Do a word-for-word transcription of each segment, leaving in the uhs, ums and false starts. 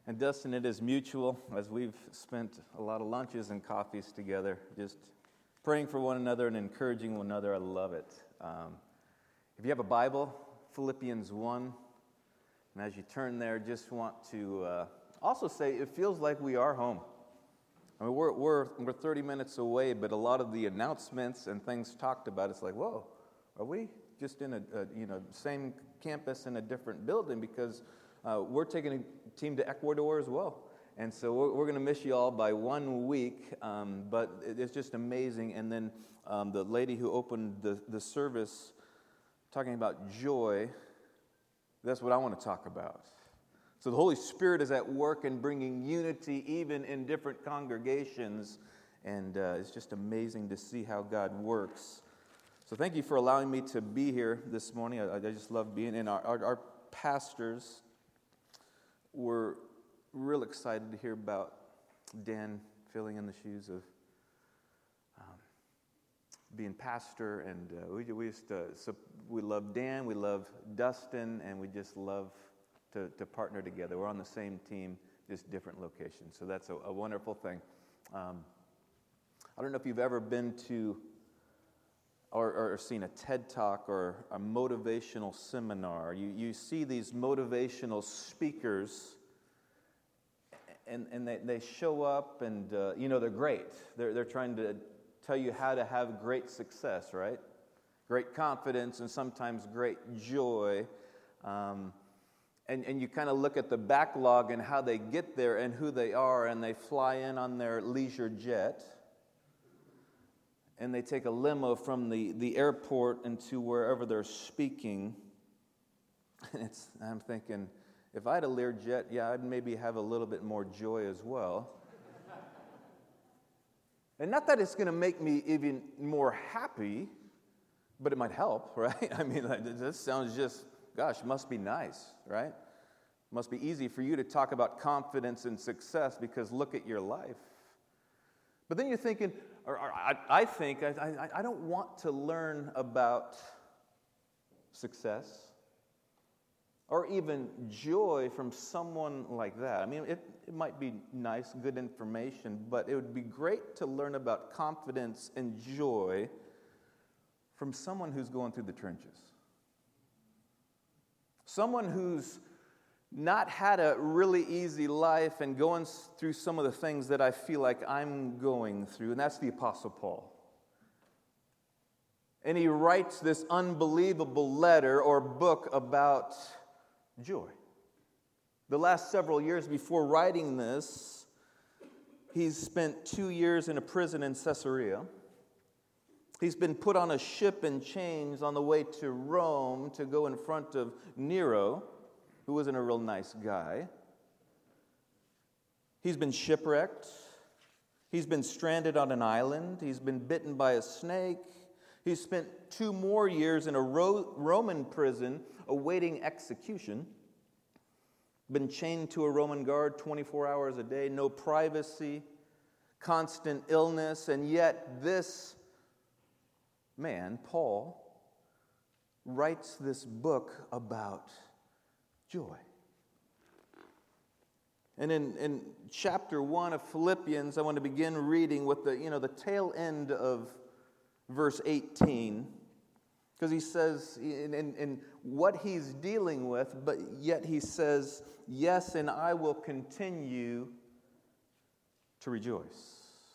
And Dustin, it is mutual, as we've spent a lot of lunches and coffees together, just praying for one another and encouraging one another. I love it. Um, if you have a Bible, Philippians one, and as you turn there, just want to uh, also say it feels like we are home. I mean, we're, we're, we're thirty minutes away, but a lot of the announcements and things talked about, it's like, whoa, are we just in a, a you know same campus in a different building? Because uh, we're taking a team to Ecuador as well. And so we're, we're going to miss you all by one week, um, but it's just amazing. And then um, the lady who opened the, the service talking about joy, that's what I want to talk about. So the Holy Spirit is at work in bringing unity even in different congregations, and uh, it's just amazing to see how God works. So thank you for allowing me to be here this morning. I, I just love being in. Our, our, our pastors were real excited to hear about Dan filling in the shoes of um, being pastor, and uh, we, we used to, so we love Dan, we love Dustin, and we just love to, to partner together. We're on the same team, just different locations, so that's a, a wonderful thing. Um, I don't know if you've ever been to or, or seen a TED Talk or a motivational seminar. You, you see these motivational speakers, and, and they, they show up, and uh, you know they're great. They're, they're trying to tell you how to have great success, right? Great confidence and sometimes great joy. Um, and, and you kind of look at the backlog and how they get there and who they are, and they fly in on their leisure jet, and they take a limo from the, the airport into wherever they're speaking. And it's, I'm thinking, if I had a Learjet, yeah, I'd maybe have a little bit more joy as well. And not that it's going to make me even more happy, but it might help, right? I mean, this sounds just, gosh, must be nice, right? Must be easy for you to talk about confidence and success because look at your life. But then you're thinking, or, or I, I think, I, I, I don't want to learn about success or even joy from someone like that. I mean, it, it might be nice, good information, but it would be great to learn about confidence and joy from someone who's going through the trenches. Someone who's not had a really easy life and going through some of the things that I feel like I'm going through, and that's the Apostle Paul. And he writes this unbelievable letter or book about joy. The last several years before writing this, he's spent two years in a prison in Caesarea. He's been put on a ship in chains on the way to Rome to go in front of Nero, who wasn't a real nice guy. He's been shipwrecked. He's been stranded on an island. He's been bitten by a snake. He's spent two more years in a Ro- Roman prison awaiting execution. Been chained to a Roman guard twenty-four hours a day, no privacy, constant illness, and yet this man, Paul, writes this book about joy. And in, in chapter one of Philippians, I want to begin reading with the, you know, the tail end of verse eighteen, because he says in, in, in what he's dealing with, but yet he says, yes, and I will continue to rejoice.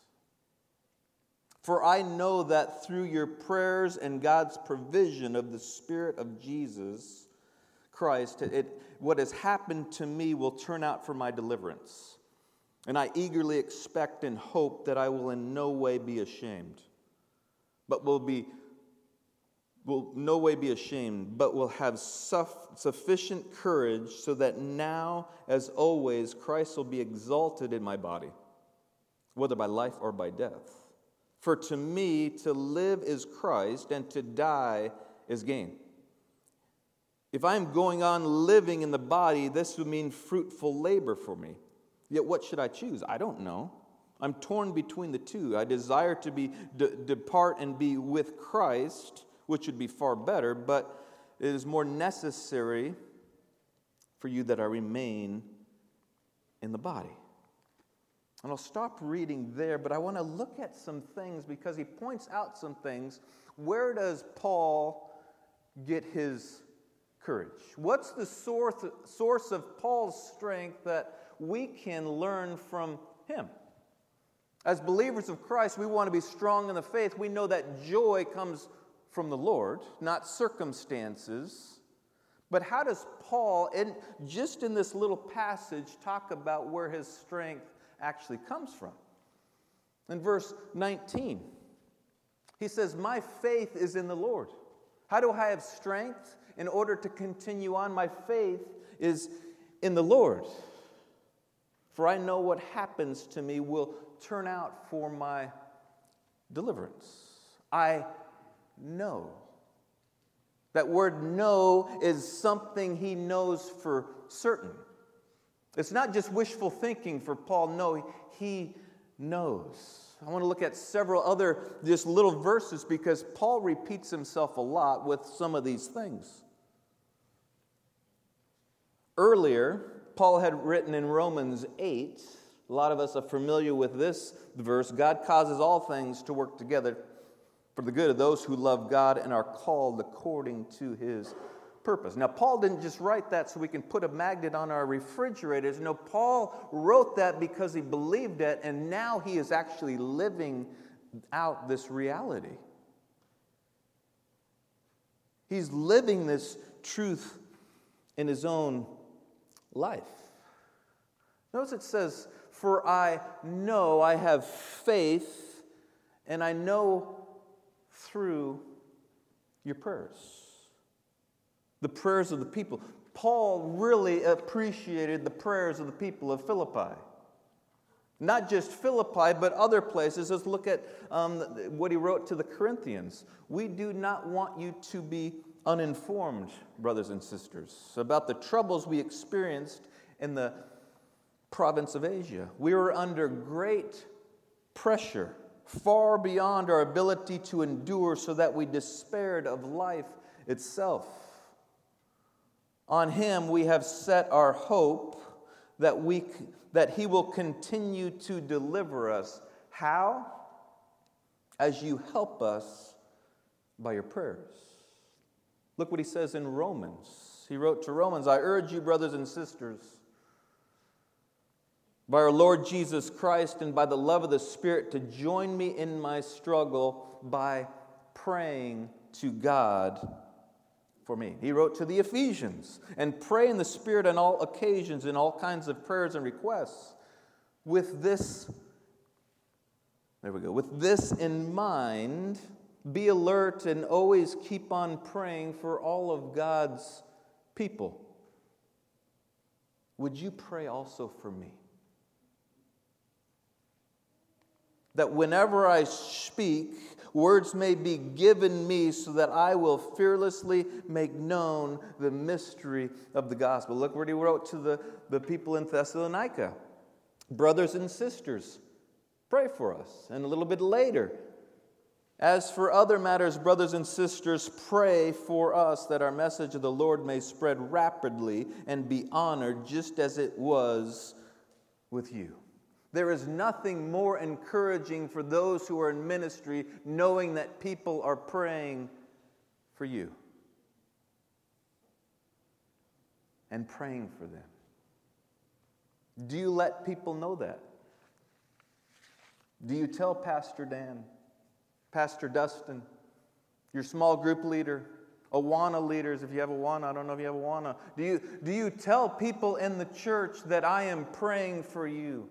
For I know that through your prayers and God's provision of the Spirit of Jesus Christ, it, what has happened to me will turn out for my deliverance. And I eagerly expect and hope that I will in no way be ashamed, but will be will no way be ashamed, but will have suff- sufficient courage so that now, as always, Christ will be exalted in my body, whether by life or by death. For to me, to live is Christ, and to die is gain. If I am going on living in the body, this would mean fruitful labor for me. Yet what should I choose? I don't know. I'm torn between the two. I desire to be de- depart and be with Christ, which would be far better, but it is more necessary for you that I remain in the body. And I'll stop reading there, but I want to look at some things because he points out some things. Where does Paul get his courage? What's the source, source of Paul's strength that we can learn from him? As believers of Christ, we want to be strong in the faith. We know that joy comes from the Lord, not circumstances. But how does Paul, in, just in this little passage, talk about where his strength actually comes from? In verse nineteen, he says, "My faith is in the Lord." How do I have strength in order to continue on? My faith is in the Lord. "For I know what happens to me will turn out for my deliverance." I know. That word know is something he knows for certain. It's not just wishful thinking for Paul. No, he knows. I want to look at several other just little verses because Paul repeats himself a lot with some of these things. Earlier, Paul had written in Romans eight, a lot of us are familiar with this verse, God causes all things to work together for the good of those who love God and are called according to his purpose. Now, Paul didn't just write that so we can put a magnet on our refrigerators. No, Paul wrote that because he believed it, and now he is actually living out this reality. He's living this truth in his own life. Notice it says, "For I know," I have faith, and I know through your prayers. The prayers of the people. Paul really appreciated the prayers of the people of Philippi. Not just Philippi, but other places. Let's look at um, what he wrote to the Corinthians. "We do not want you to be uninformed, brothers and sisters, about the troubles we experienced in the province of Asia. We were under great pressure, far beyond our ability to endure, so that we despaired of life itself. On him we have set our hope that we that he will continue to deliver us." How? "As you help us by your prayers." Look what he says in Romans. He wrote to Romans, "I urge you, brothers and sisters, by our Lord Jesus Christ and by the love of the Spirit, to join me in my struggle by praying to God for me." He wrote to the Ephesians, "And pray in the Spirit on all occasions, in all kinds of prayers and requests. With this, there we go, with this in mind, be alert and always keep on praying for all of God's people." Would you pray also for me? That whenever I speak, words may be given me so that I will fearlessly make known the mystery of the gospel. Look what he wrote to the, the people in Thessalonica. "Brothers and sisters, pray for us." And a little bit later, "As for other matters, brothers and sisters, pray for us that our message of the Lord may spread rapidly and be honored just as it was with you." There is nothing more encouraging for those who are in ministry knowing that people are praying for you and praying for them. Do you let people know that? Do you tell Pastor Dan, Pastor Dustin, your small group leader, Awana leaders, if you have Awana, I don't know if you have Awana. Do you, do you tell people in the church that I am praying for you?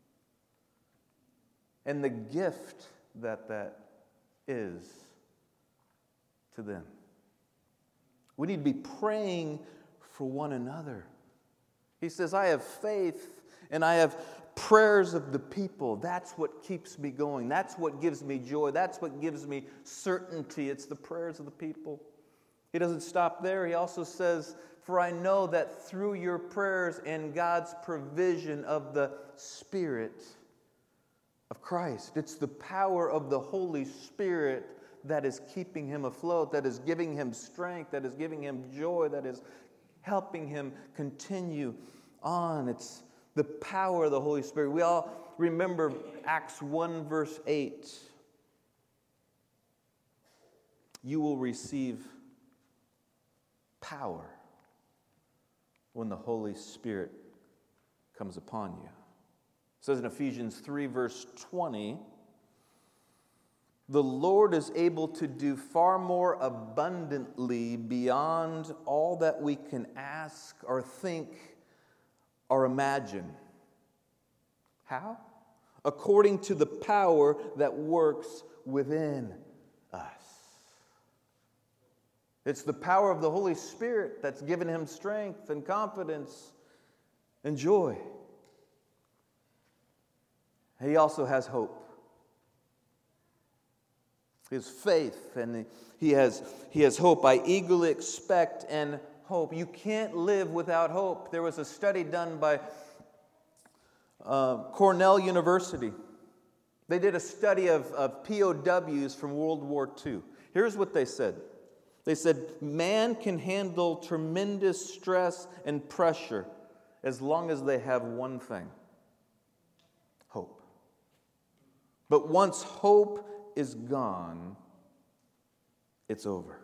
And the gift that that is to them. We need to be praying for one another. He says, "I have faith and I have prayers of the people." That's what keeps me going. That's what gives me joy. That's what gives me certainty. It's the prayers of the people. He doesn't stop there. He also says, "For I know that through your prayers and God's provision of the Spirit of Christ," it's the power of the Holy Spirit that is keeping him afloat, that is giving him strength, that is giving him joy, that is helping him continue on. It's The power of the Holy Spirit. We all remember Acts one, verse eight. You will receive power when the Holy Spirit comes upon you. It says in Ephesians three, verse twenty, the Lord is able to do far more abundantly beyond all that we can ask or think or imagine. How? According to the power that works within us. It's the power of the Holy Spirit that's given him strength and confidence and joy. He also has hope. His faith, and he has, he has hope. I eagerly expect and hope. You can't live without hope. There was a study done by uh, Cornell University. They did a study of, of P O Ws from World War Two. Here's what they said. They said, man can handle tremendous stress and pressure as long as they have one thing: hope. But once hope is gone, it's over.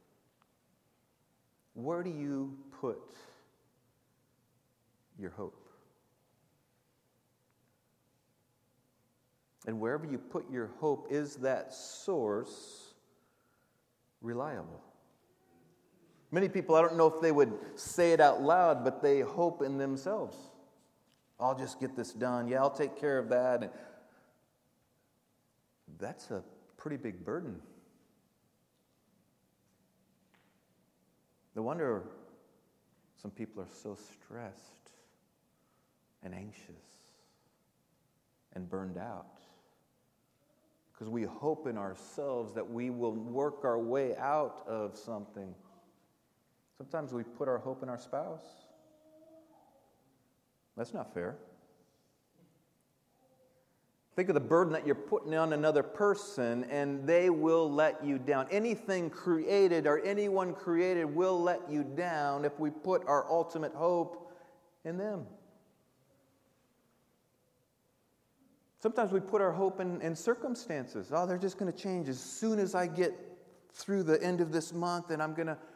Where do you put your hope? And wherever you put your hope, is that source reliable? Many people, I don't know if they would say it out loud, but they hope in themselves. I'll just get this done. Yeah, I'll take care of that. And that's a pretty big burden. No wonder some people are so stressed and anxious and burned out. Because we hope in ourselves that we will work our way out of something. Sometimes we put our hope in our spouse. That's not fair. Think of the burden that you're putting on another person, and they will let you down. Anything created or anyone created will let you down if we put our ultimate hope in them. Sometimes we put our hope in, in circumstances. Oh, they're just going to change as soon as I get through the end of this month, and I'm going to...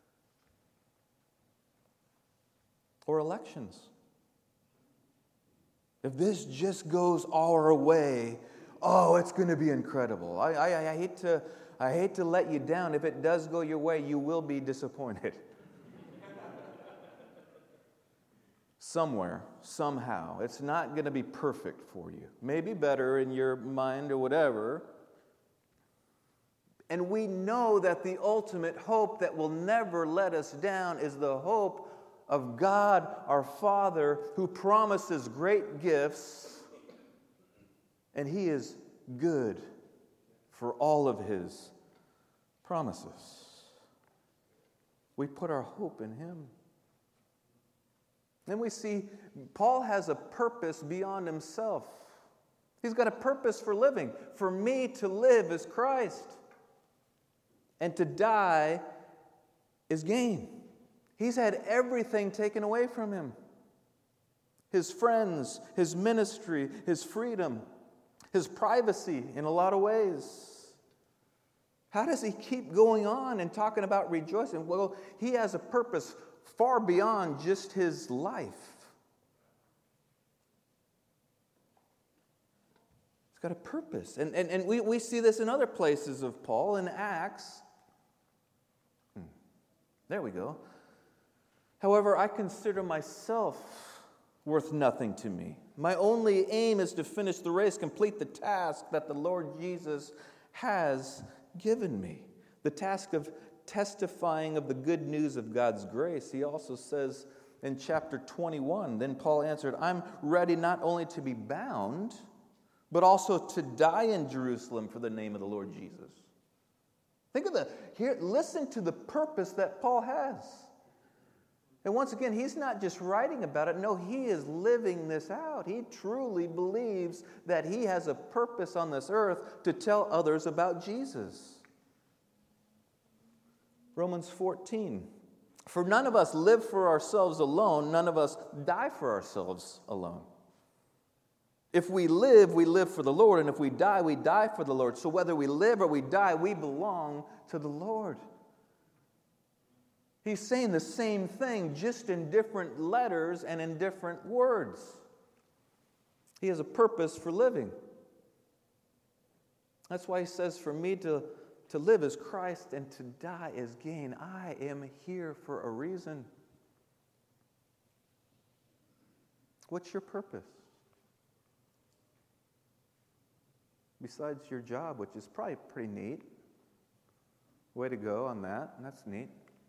Or elections. If this just goes our way, oh, it's going to be incredible. I, I, I hate to, I hate to let you down. If it does go your way, you will be disappointed. Somewhere, somehow, it's not going to be perfect for you. Maybe better in your mind or whatever. And we know that the ultimate hope that will never let us down is the hope of God, our Father, who promises great gifts, and He is good for all of His promises. We put our hope in Him. Then we see Paul has a purpose beyond himself. He's got a purpose for living. For me to live is Christ, and to die is gain. He's had everything taken away from him. His friends, his ministry, his freedom, his privacy in a lot of ways. How does he keep going on and talking about rejoicing? Well, he has a purpose far beyond just his life. He's got a purpose. And, and, and we, we see this in other places of Paul, in Acts. Hmm. There we go. However, I consider myself worth nothing to me. My only aim is to finish the race, complete the task that the Lord Jesus has given me. The task of testifying of the good news of God's grace. He also says in chapter twenty-one, then Paul answered, I'm ready not only to be bound, but also to die in Jerusalem for the name of the Lord Jesus. Think of the, here, listen to the purpose that Paul has. And once again, he's not just writing about it. No, he is living this out. He truly believes that he has a purpose on this earth to tell others about Jesus. Romans fourteen. For none of us live for ourselves alone. None of us die for ourselves alone. If we live, we live for the Lord. And if we die, we die for the Lord. So whether we live or we die, we belong to the Lord. He's saying the same thing, just in different letters and in different words. He has a purpose for living. That's why he says, for me to, to live is Christ and to die is gain. I am here for a reason. What's your purpose? Besides your job, which is probably pretty neat. Way to go on that. That's neat.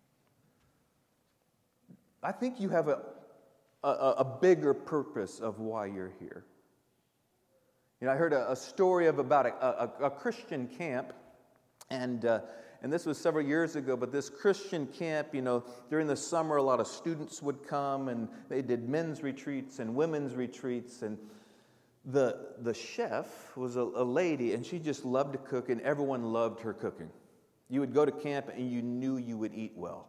I think you have a, a, a bigger purpose of why you're here. You know, I heard a, a story of about a, a, a Christian camp, and uh, and this was several years ago, but this Christian camp, you know, during the summer, a lot of students would come, and they did men's retreats and women's retreats, and the the chef was a, a lady, and she just loved to cook, and everyone loved her cooking. You would go to camp, and you knew you would eat well.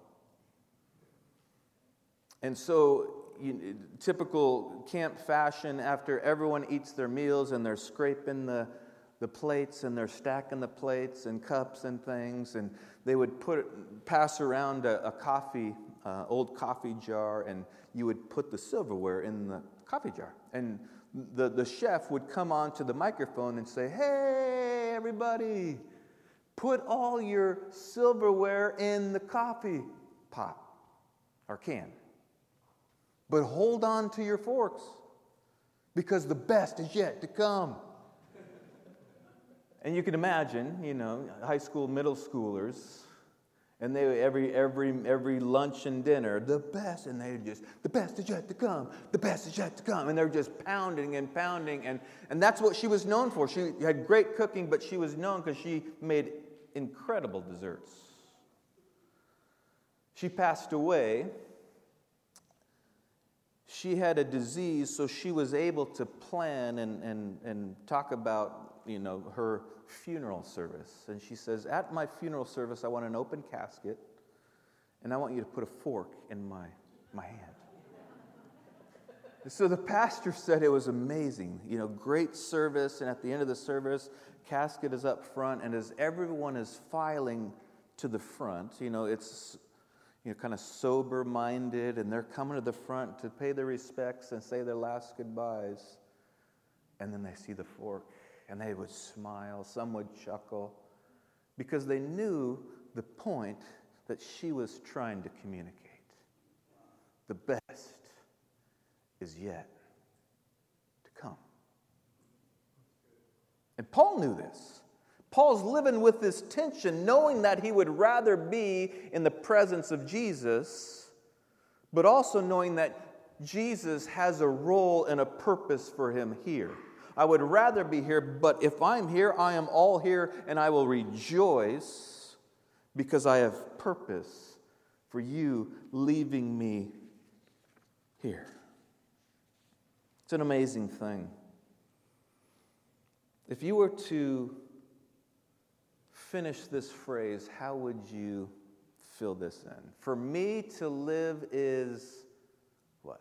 And so, you, typical camp fashion, after everyone eats their meals and they're scraping the, the plates and they're stacking the plates and cups and things, and they would put pass around a, a coffee, uh, old coffee jar, and you would put the silverware in the coffee jar. And the, the chef would come onto the microphone and say, "Hey, everybody, put all your silverware in the coffee pot or can. But hold on to your forks, because the best is yet to come." And you can imagine, you know, high school, middle schoolers, and they every every every lunch and dinner, the best, and they just, the best is yet to come, the best is yet to come, and they're just pounding and pounding, and and that's what she was known for. She had great cooking, but she was known because she made incredible desserts. She passed away. She had a disease, so she was able to plan and, and, and talk about, you know, her funeral service. And she says, "At my funeral service, I want an open casket, and I want you to put a fork in my, my hand." So the pastor said it was amazing. You know, great service, and at the end of the service, casket is up front, and as everyone is filing to the front, you know, it's... you know, kind of sober-minded, and they're coming to the front to pay their respects and say their last goodbyes. And then they see the fork, and they would smile, some would chuckle, because they knew the point that she was trying to communicate. The best is yet to come. And Paul knew this. Paul's living with this tension, knowing that he would rather be in the presence of Jesus, but also knowing that Jesus has a role and a purpose for him here. I would rather be here, but if I'm here, I am all here, and I will rejoice because I have purpose for you leaving me here. It's an amazing thing. If you were to finish this phrase, how would you fill this in? For me to live is what?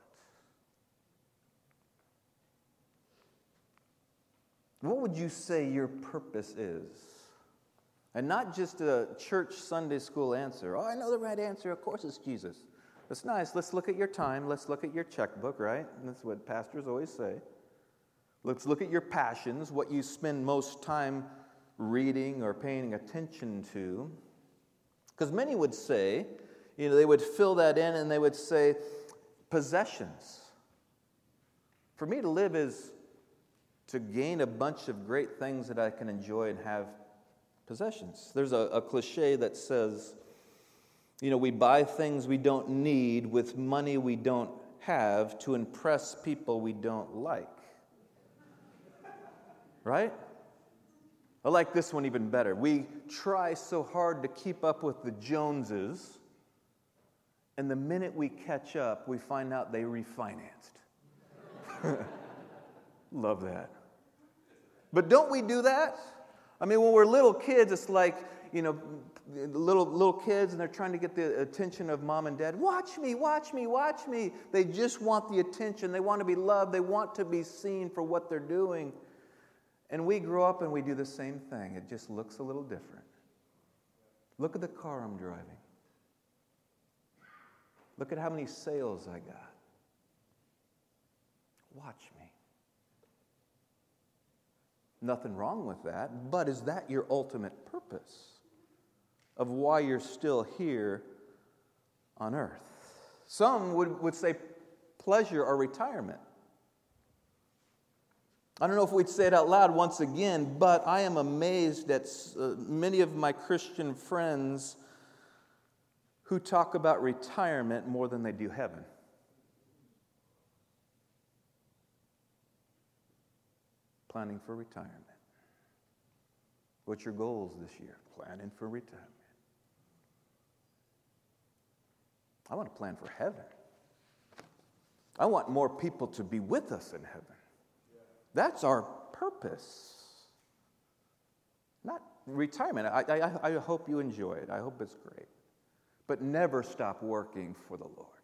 What would you say your purpose is? And not just a church Sunday school answer. Oh, I know the right answer. Of course it's Jesus. That's nice. Let's look at your time. Let's look at your checkbook, right? And that's what pastors always say. Let's look at your passions, what you spend most time reading or paying attention to. Because many would say, you know, they would fill that in and they would say, possessions. For me to live is to gain a bunch of great things that I can enjoy and have possessions. There's a, a cliche that says, you know, we buy things we don't need with money we don't have to impress people we don't like. Right? I like this one even better. We try so hard to keep up with the Joneses, and the minute we catch up, we find out they refinanced. Love that. But don't we do that? I mean, when we're little kids, it's like, you know, little little kids, and they're trying to get the attention of mom and dad. Watch me, watch me, watch me. They just want the attention. They want to be loved. They want to be seen for what they're doing. And we grow up and we do the same thing. It just looks a little different. Look at the car I'm driving. Look at how many sales I got. Watch me. Nothing wrong with that, but is that your ultimate purpose of why you're still here on earth? Some would, would say pleasure or retirement. I don't know if we'd say it out loud once again, but I am amazed at uh, many of my Christian friends who talk about retirement more than they do heaven. Planning for retirement. What's your goals this year? Planning for retirement. I want to plan for heaven. I want more people to be with us in heaven. That's our purpose. Not retirement. I, I, I hope you enjoy it. I hope it's great. But never stop working for the Lord.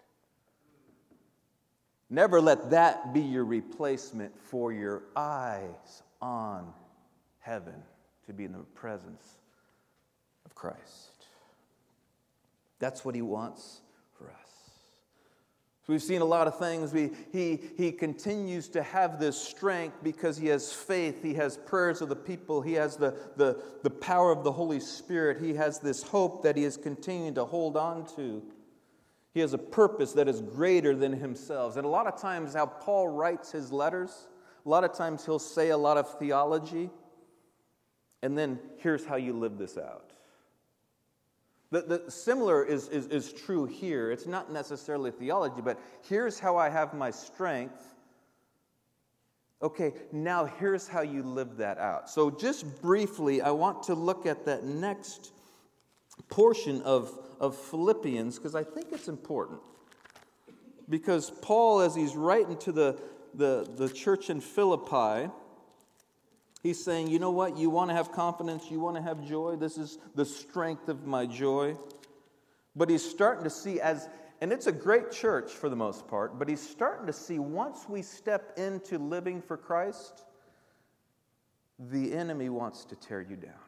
Never let that be your replacement for your eyes on heaven, to be in the presence of Christ. That's what He wants for us. So we've seen a lot of things. We, he, he continues to have this strength because he has faith. He has prayers of the people. He has the, the, the power of the Holy Spirit. He has this hope that he is continuing to hold on to. He has a purpose that is greater than himself. And a lot of times how Paul writes his letters, a lot of times he'll say a lot of theology, and then here's how you live this out. The, the similar is, is, is true here. It's not necessarily theology, but here's how I have my strength. Okay, now here's how you live that out. So just briefly, I want to look at that next portion of, of Philippians, because I think it's important. Because Paul, as he's writing to the, the, the church in Philippi, he's saying, you know what? You want to have confidence. You want to have joy. This is the strength of my joy. But he's starting to see as, and it's a great church for the most part, but he's starting to see once we step into living for Christ, the enemy wants to tear you down.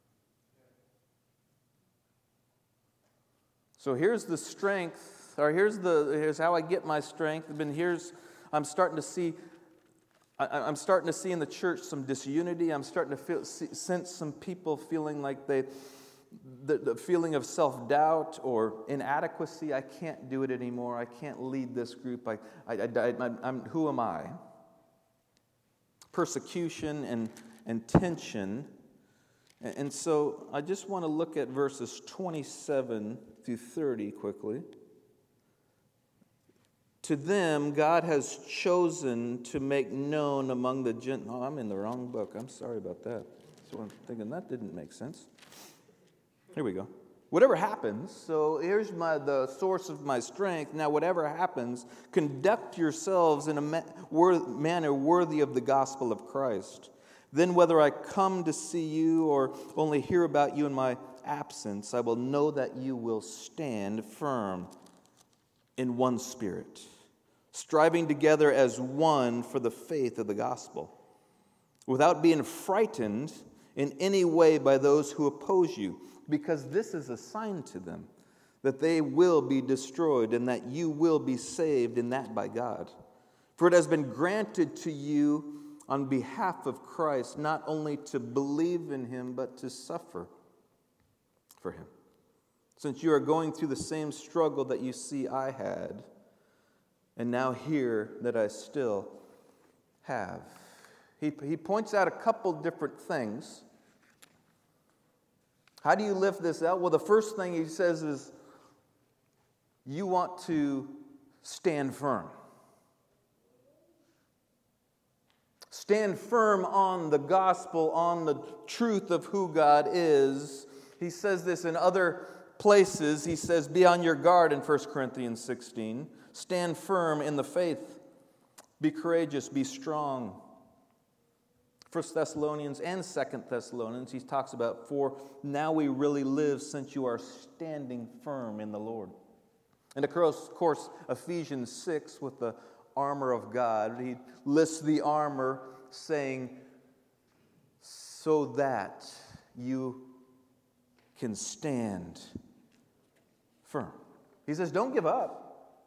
So here's the strength, or here's the here's how I get my strength. And here's, I'm starting to see I'm starting to see in the church some disunity. I'm starting to feel, see, sense some people feeling like they, the, the feeling of self-doubt or inadequacy. I can't do it anymore. I can't lead this group. I, I, I, I, I'm, who am I? Persecution and, and tension. And, and so I just want to look at verses twenty-seven through thirty quickly. To them, God has chosen to make known among the Gentiles. Oh, I'm in the wrong book. I'm sorry about that. So I'm thinking that didn't make sense. Here we go. Whatever happens, so here's my the source of my strength. Now, whatever happens, conduct yourselves in a ma- wor- manner worthy of the gospel of Christ. Then, whether I come to see you or only hear about you in my absence, I will know that you will stand firm in one spirit, striving together as one for the faith of the gospel, without being frightened in any way by those who oppose you, because this is a sign to them that they will be destroyed and that you will be saved, in that by God. For it has been granted to you on behalf of Christ not only to believe in him, but to suffer for him, since you are going through the same struggle that you see I had, and now hear that I still have. He, he points out a couple different things. How do you live this out? Well, the first thing he says is, you want to stand firm. Stand firm on the gospel, on the truth of who God is. He says this in other places. He says, be on your guard in First Corinthians sixteen. Stand firm in the faith. Be courageous. Be strong. First Thessalonians and Second Thessalonians, he talks about, for now we really live since you are standing firm in the Lord. And of course, of course Ephesians six with the armor of God, he lists the armor saying, so that you can stand firm. He says, don't give up.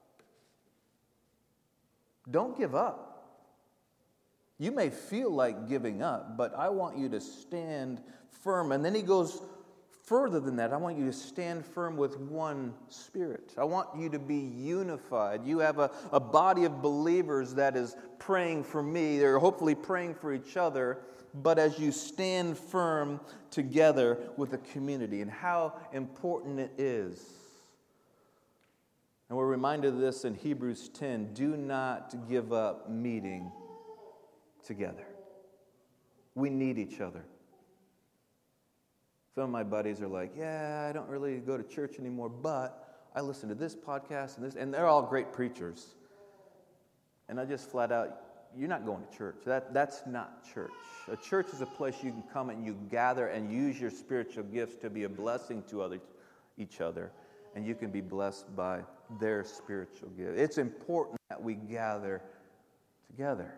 Don't give up. You may feel like giving up, but I want you to stand firm. And then he goes further than that. I want you to stand firm with one spirit. I want you to be unified. You have a, a body of believers that is praying for me. They're hopefully praying for each other. But as you stand firm together with the community, and how important it is. And we're reminded of this in Hebrews ten. Do not give up meeting together. We need each other. Some of my buddies are like, yeah, I don't really go to church anymore, but I listen to this podcast and this, and they're all great preachers. And I just flat out, you're not going to church. That, that's not church. A church is a place you can come and you gather and use your spiritual gifts to be a blessing to other, each other. And you can be blessed by their spiritual gift. It's important that we gather together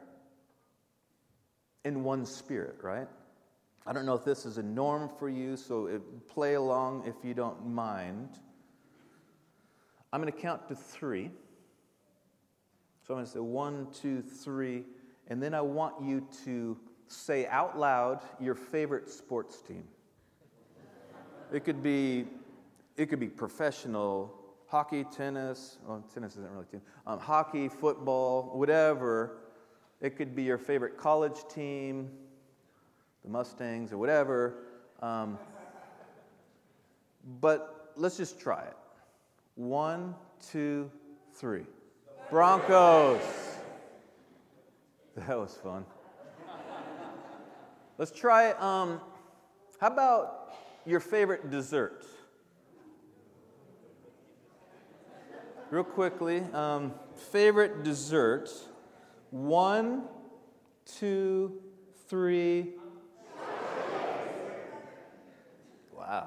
in one spirit, right? I don't know if this is a norm for you, so it, play along if you don't mind. I'm going to count to three. So I'm going to say one, two, three, and then I want you to say out loud your favorite sports team. It could be, it could be professional hockey, tennis. Well, tennis isn't really a team. Um, hockey, football, whatever. It could be your favorite college team, the Mustangs or whatever. Um, but let's just try it. One, two, three. Broncos. That was fun. Let's try, um, how about your favorite dessert? Real quickly, um, favorite dessert. One, two, three. Wow.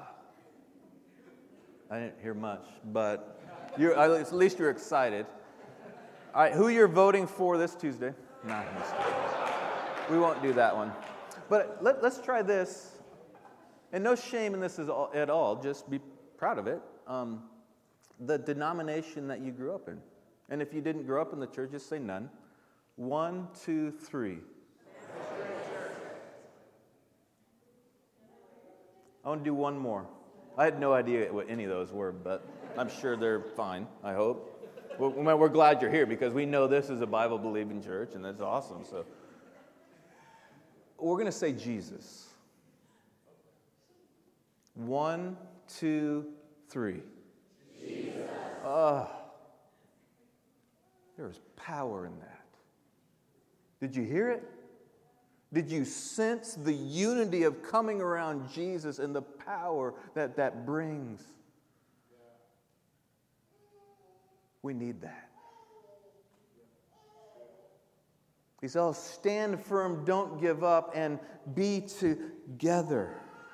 I didn't hear much, but you're, at least you're excited. All right, who you're voting for this Tuesday? No, I'm just kidding. We won't do that one. But let, let's try this. And no shame in this at all. Just be proud of it. Um, the denomination that you grew up in. And if you didn't grow up in the church, just say none. One, two, three. I want to do one more. I had no idea what any of those were, but I'm sure they're fine, I hope. We're, we're glad you're here because we know this is a Bible-believing church, and that's awesome. So we're going to say Jesus. One, two, three. Jesus. Oh, there was power in that. Did you hear it? Did you sense the unity of coming around Jesus and the power that that brings? We need that. He says, oh, stand firm, don't give up, and be together.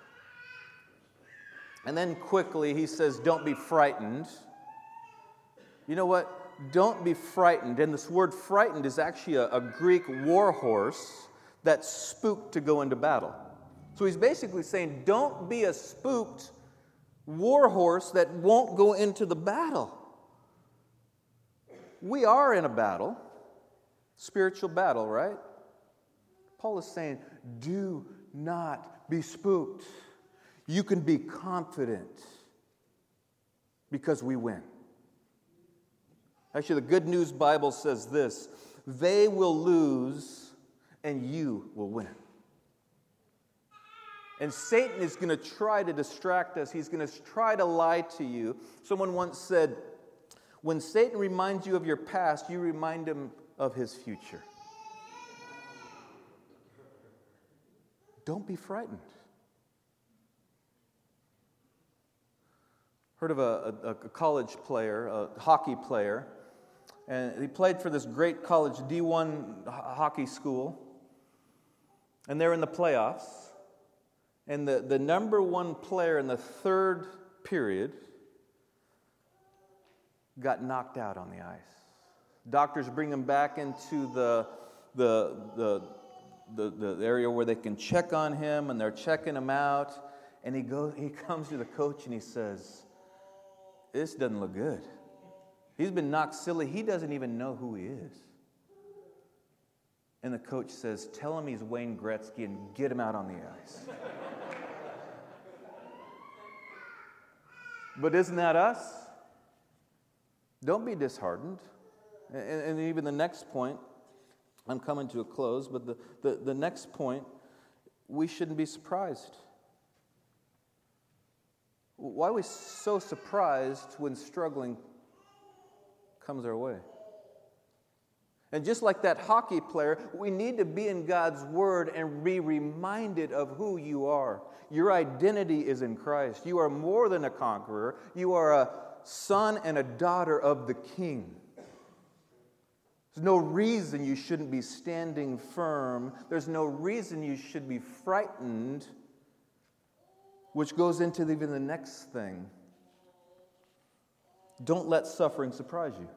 And then quickly he says, don't be frightened. You know what? Don't be frightened. And this word frightened is actually a, a Greek war horse that's spooked to go into battle. So he's basically saying, don't be a spooked war horse that won't go into the battle. We are in a battle, spiritual battle, right? Paul is saying, do not be spooked. You can be confident because we win. Actually, the Good News Bible says this, they will lose and you will win. And Satan is going to try to distract us. He's going to try to lie to you. Someone once said, when Satan reminds you of your past, you remind him of his future. Don't be frightened. Heard of a, a, a college player, a hockey player, and he played for this great college D one hockey school. And they're in the playoffs. And the, the number one player in the third period got knocked out on the ice. Doctors bring him back into the, the, the, the, the area where they can check on him, and they're checking him out. And he goes, he comes to the coach and he says, "This doesn't look good. He's been knocked silly. He doesn't even know who he is." And the coach says, "Tell him he's Wayne Gretzky and get him out on the ice." But isn't that us? Don't be disheartened. And, and even the next point, I'm coming to a close, but the, the, the next point, we shouldn't be surprised. Why are we so surprised when struggling comes our way? And just like that hockey player, we need to be in God's Word and be reminded of who you are. Your identity is in Christ. You are more than a conqueror. You are a son and a daughter of the King. There's no reason you shouldn't be standing firm. There's no reason you should be frightened, which goes into even the next thing. Don't let suffering surprise you.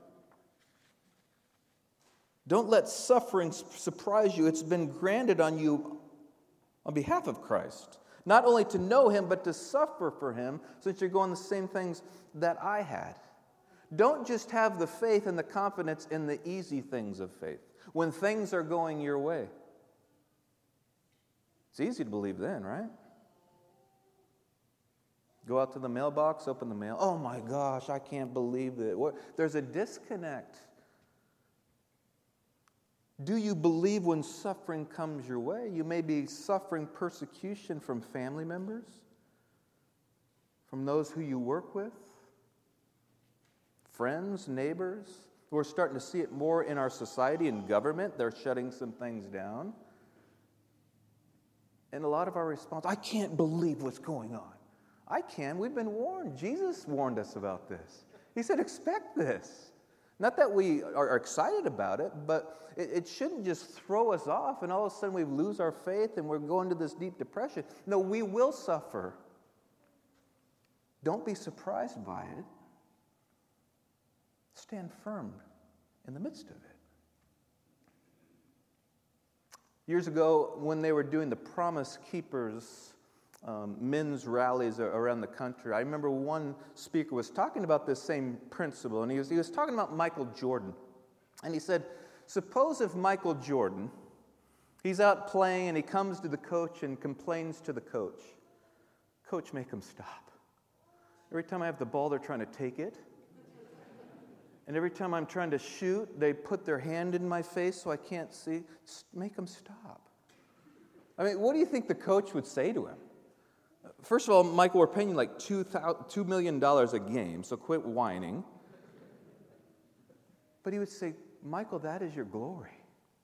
Don't let suffering surprise you. It's been granted on you on behalf of Christ. Not only to know Him, but to suffer for Him, since you're going the same things that I had. Don't just have the faith and the confidence in the easy things of faith, when things are going your way. It's easy to believe then, right? Go out to the mailbox, open the mail. Oh my gosh, I can't believe it. There's a disconnect. Do you believe when suffering comes your way? You may be suffering persecution from family members, from those who you work with, friends, neighbors. We're starting to see it more in our society and government. They're shutting some things down. And a lot of our response, I can't believe what's going on. I can. We've been warned. Jesus warned us about this. He said, expect this. Not that we are excited about it, but it, it shouldn't just throw us off and all of a sudden we lose our faith and we're going to this deep depression. No, we will suffer. Don't be surprised by it. Stand firm in the midst of it. Years ago, when they were doing the Promise Keepers Um, men's rallies around the country, I remember one speaker was talking about this same principle, and he was, he was talking about Michael Jordan. And he said, suppose if Michael Jordan, he's out playing and he comes to the coach and complains to the coach. Coach, make him stop. Every time I have the ball, they're trying to take it. And every time I'm trying to shoot, they put their hand in my face so I can't see. Make him stop. I mean, what do you think the coach would say to him? First of all, Michael, we're paying you like two million dollars a game, so quit whining. But he would say, Michael, that is your glory.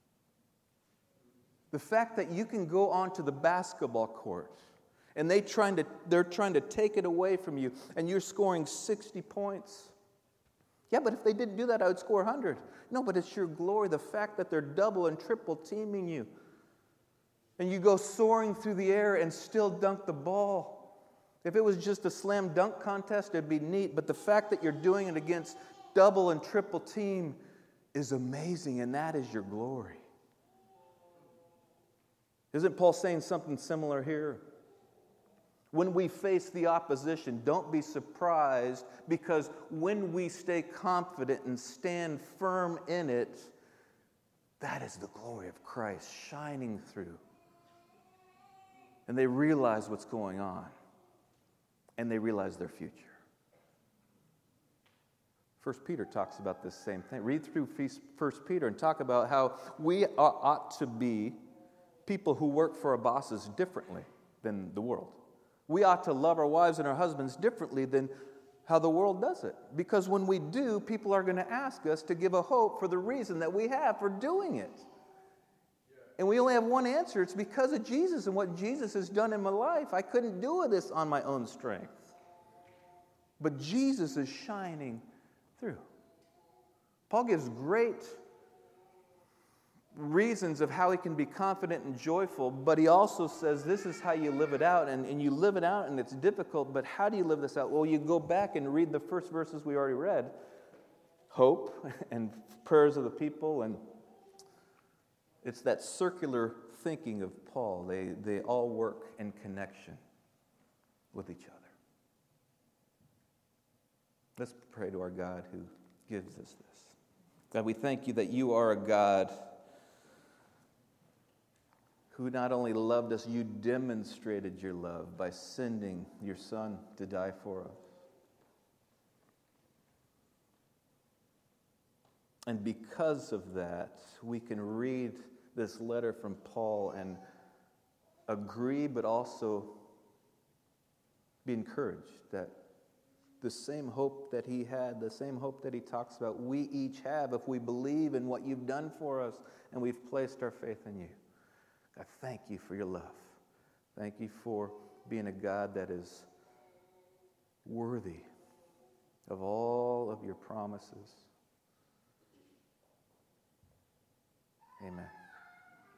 The fact that you can go onto the basketball court and they trying to, they're trying to take it away from you and you're scoring sixty points. Yeah, but if they didn't do that, I would score one hundred. No, but it's your glory, the fact that they're double and triple teaming you. And you go soaring through the air and still dunk the ball. If it was just a slam dunk contest, it'd be neat. But the fact that you're doing it against double and triple team is amazing, and that is your glory. Isn't Paul saying something similar here? When we face the opposition, don't be surprised, because when we stay confident and stand firm in it, that is the glory of Christ shining through. And they realize what's going on. And they realize their future. First Peter talks about this same thing. Read through First Peter and talk about how we ought to be people who work for our bosses differently than the world. We ought to love our wives and our husbands differently than how the world does it. Because when we do, people are going to ask us to give a hope for the reason that we have for doing it. And we only have one answer. It's because of Jesus and what Jesus has done in my life. I couldn't do this on my own strength. But Jesus is shining through. Paul gives great, reasons of how he can be confident and joyful, but he also says this is how you live it out, and, and you live it out and it's difficult, but how do you live this out? Well, you go back and read the first verses we already read. Hope and prayers of the people, and it's that circular thinking of Paul. They, they all work in connection with each other. Let's pray to our God who gives us this. God, we thank you that you are a God who not only loved us, you demonstrated your love by sending your Son to die for us. And because of that, we can read this letter from Paul and agree, but also be encouraged that the same hope that he had, the same hope that he talks about, we each have if we believe in what you've done for us and we've placed our faith in you. God, thank you for your love. Thank you for being a God that is worthy of all of your promises. Amen.